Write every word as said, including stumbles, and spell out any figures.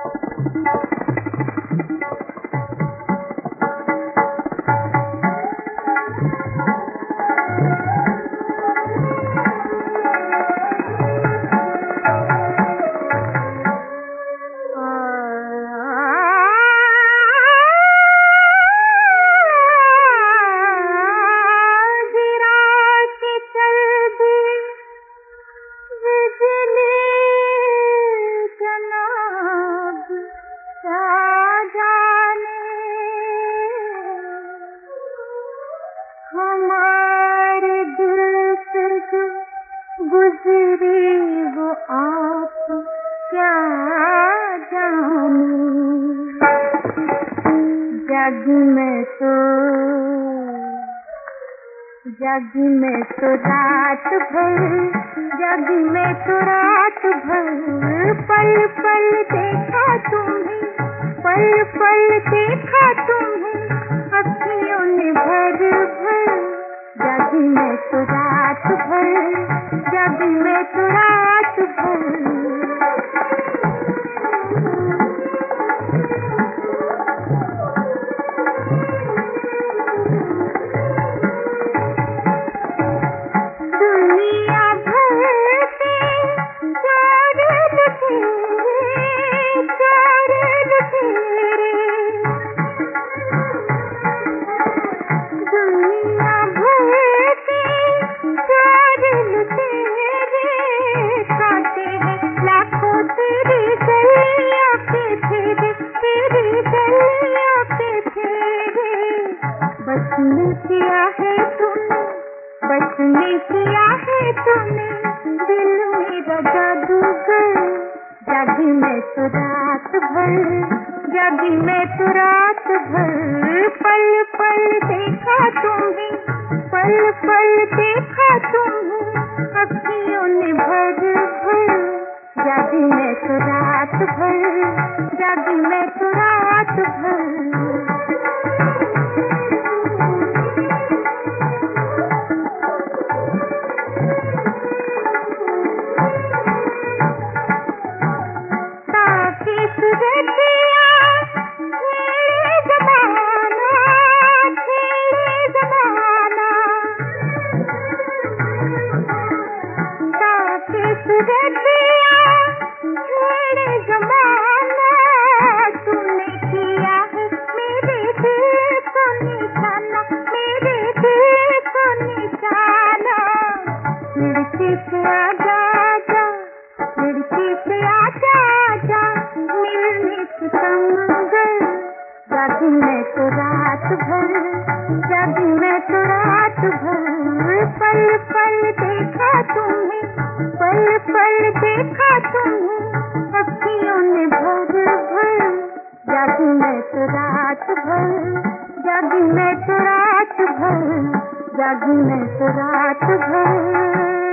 हमारे दिल से जो गुजरी वो आप क्या जाने। जागी मैं तो जागी मैं तो रात भर, जागी मैं तो रात भर, पल पल देखा तुम्हें, पल पल देखा तुम्हें, अखियों ने भर भर। जागी मैं तो रात भर, जागी मैं तो रात भर। बसने किया है तूने, बसने किया है तूने, दिल मेरा जादूगर। जागी मैं तो रात भर, जागी मैं तो रात भर, पल पल देखा तुम्हें, पल पल देखा तुम्हें, अखियों ने भर भर। जागी मैं तो रात भर, जागी मैं तो रात भर। जागी मैं तो रात भर, जागी मैं तो रात भर, पल पल देखा तुम्हें, पल पल देखा तुम्हें, अखियों ने भर भर। जागी मैं तो रात भर, जागी मैं तो रात भर, जागी मैं तो रात भर।